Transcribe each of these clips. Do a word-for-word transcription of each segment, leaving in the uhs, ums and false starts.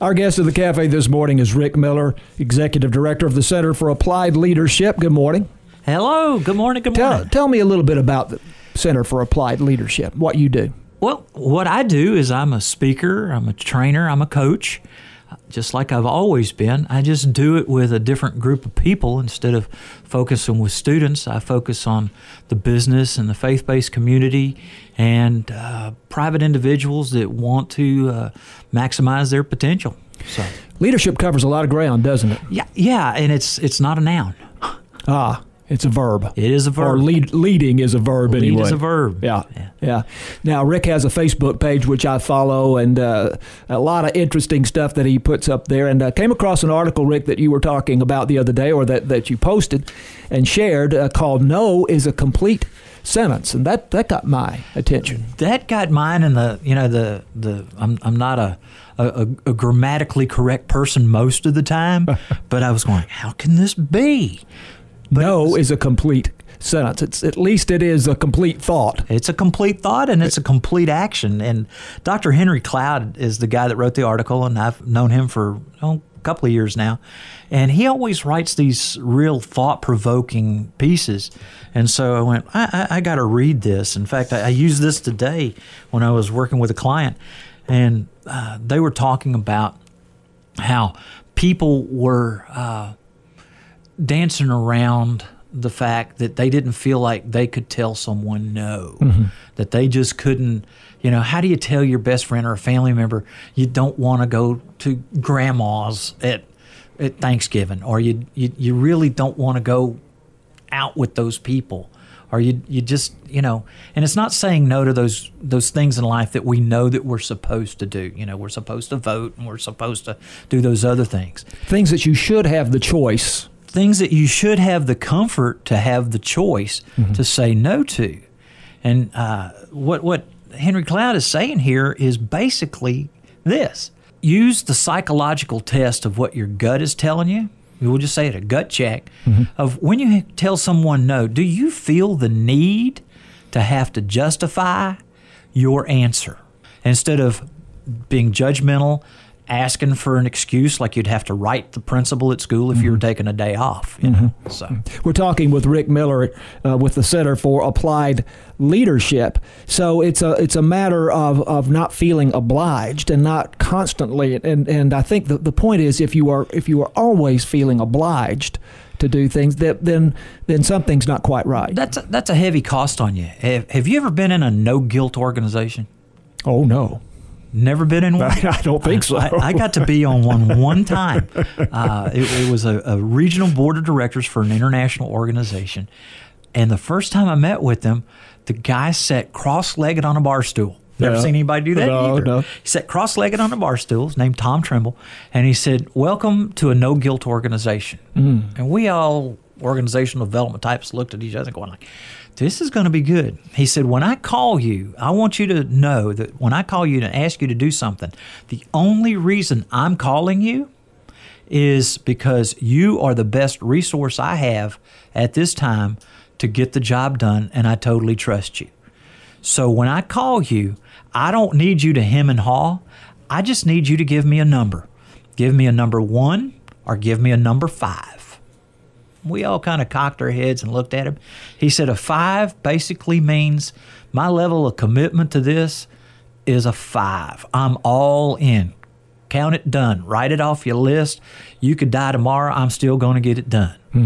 Our guest of the cafe this morning is Rick Miller, Executive Director of the Center for Applied Leadership. Good morning. Hello. Good morning. Good morning. Tell, tell me a little bit about the Center for Applied Leadership, what you do. Well, what I do is I'm a speaker, I'm a trainer, I'm a coach, just like I've always been. I just do it with a different group of people. Instead of focusing with students, I focus on the business and the faith-based community and uh, private individuals that want to uh, maximize their potential. So, leadership covers a lot of ground, doesn't it? Yeah, yeah, and it's it's not a noun. Ah, it's a verb. It is a verb. Or lead, leading is a verb Lead anyway. is a verb. Yeah, yeah, yeah. Now, Rick has a Facebook page which I follow, and uh, a lot of interesting stuff that he puts up there. And I uh, came across an article, Rick, that you were talking about the other day, or that, that you posted and shared, uh, called "No is a Complete Sentence," and that, that got my attention. That got mine, and the you know the the I'm I'm not a a, a grammatically correct person most of the time, but I was going, how can this be? But no is a complete sentence. It's at least it is a complete thought. It's a complete thought, and it's a complete action. And Doctor Henry Cloud is the guy that wrote the article, and I've known him for oh, a couple of years now. And he always writes these real thought-provoking pieces. And so I went, I, I, I got to read this. In fact, I, I used this today when I was working with a client, and uh, they were talking about how people were uh, dancing around the fact that they didn't feel like they could tell someone no, mm-hmm. that they just couldn't, you know, how do you tell your best friend or a family member you don't want to go to grandma's at at Thanksgiving, or you, you, you really don't want to go out with those people, or you you just, you know, and it's not saying no to those those things in life that we know that we're supposed to do. You know, we're supposed to vote and we're supposed to do those other things. Things that you should have the choice. Things that you should have the comfort to have the choice mm-hmm. to say no to. And uh, what what Henry Cloud is saying here is basically this. Use the psychological test of what your gut is telling you. We'll just say it, a gut check, mm-hmm. of when you tell someone no, do you feel the need to have to justify your answer? Instead of being judgmental, asking for an excuse like you'd have to write the principal at school if mm-hmm. you were taking a day off. You know? Mm-hmm. So we're talking with Rick Miller uh, with the Center for Applied Leadership. So it's a it's a matter of, of not feeling obliged and not constantly. And, and I think the, the point is if you are if you are always feeling obliged to do things, that then then something's not quite right. That's a, that's a heavy cost on you. Have, have you ever been in a no guilt organization? Oh no. Never been in one? I don't think so. I, I got to be on one one time. Uh, it, it was a, a regional board of directors for an international organization. And the first time I met with them, the guy sat cross-legged on a bar stool. Never yeah. seen anybody do that no, either. No. He sat cross-legged on a bar stool. His name Tom Trimble. And he said, welcome to a no-guilt organization. Mm. And we all, organizational development types, looked at each other going like, this is going to be good. He said, when I call you, I want you to know that when I call you to ask you to do something, the only reason I'm calling you is because you are the best resource I have at this time to get the job done, and I totally trust you. So when I call you, I don't need you to hem and haw. I just need you to give me a number. Give me a number one or give me a number five. We all kind of cocked our heads and looked at him. He said a five basically means my level of commitment to this is a five. I'm all in. Count it done. Write it off your list. You could die tomorrow. I'm still going to get it done. Hmm.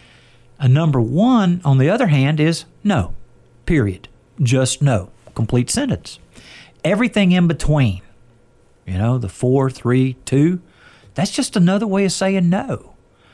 A number one, on the other hand, is no, period. Just no. Complete sentence. Everything in between, you know, the four, three, two, that's just another way of saying no.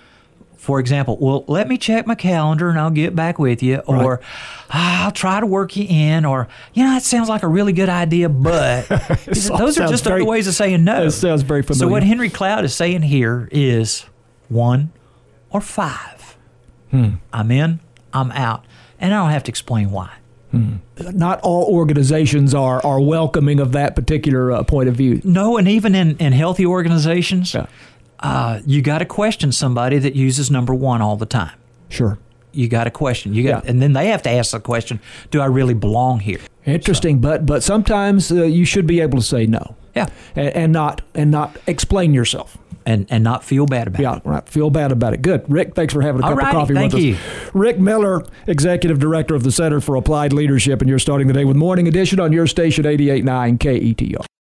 For example, well, let me check my calendar and I'll get back with you, or right. ah, I'll try to work you in, or, you know, that sounds like a really good idea, but those are just very, other ways of saying no. It sounds very familiar. So what Henry Cloud is saying here is one or five. Hmm. I'm in, I'm out, and I don't have to explain why. Hmm. Not all organizations are, are welcoming of that particular uh, point of view. No, and even in, in healthy organizations, yeah. Uh, you got to question somebody that uses number one all the time. Sure. you got a question. You got, Yeah. and then they have to ask the question: do I really belong here? Interesting, but but sometimes uh, you should be able to say no. Yeah, and, and not and not explain yourself. and and not feel bad about Yeah, it. right. Feel bad about it. Good. Rick, thanks for having a All cup righty, of coffee thank with you. us. Rick Miller, Executive Director of the Center for Applied Leadership, and you're starting the day with Morning Edition on your station, eighty-eight point nine K E T R.